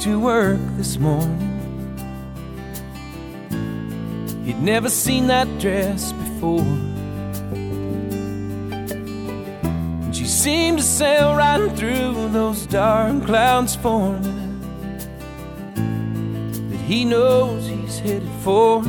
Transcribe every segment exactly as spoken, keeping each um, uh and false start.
to work this morning. He'd never seen that dress before, and she seemed to sail right through those dark clouds forming that he knows he's headed for.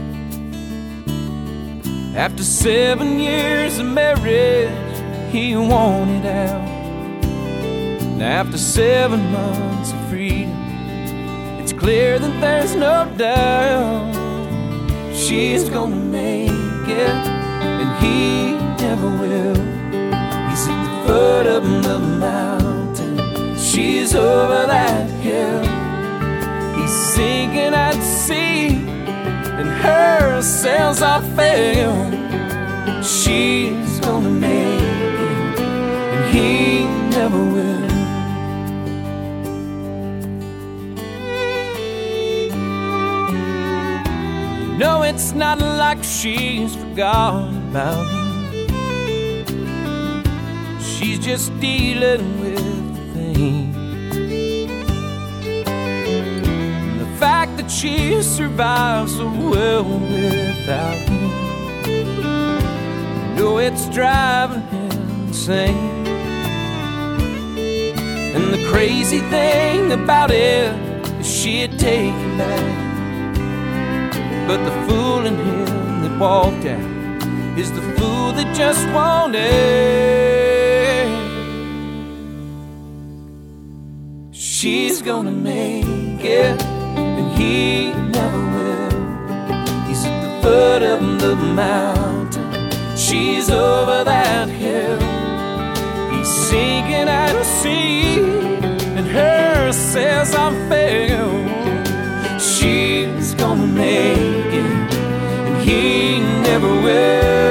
After seven years of marriage, he wanted out. Now after seven months of freedom, it's clear that there's no doubt she's gonna make it, and he never will. He's at the foot of the mountain, she's over that hill. He's sinking at sea, and her sails are filled. She's gonna make it, and he never will. No, it's not like she's forgotten about him. She's just dealing with the thing. And the fact that she survives so well without him, no, it's driving him insane. And the crazy thing about it is she'd take him back, but the fool in him that walked out is the fool that just wanted. She's gonna make it, and he never will. He's at the foot of the mountain, she's over that hill. He's sinking at sea, and her sails are filled. She's gonna make it, and he never will.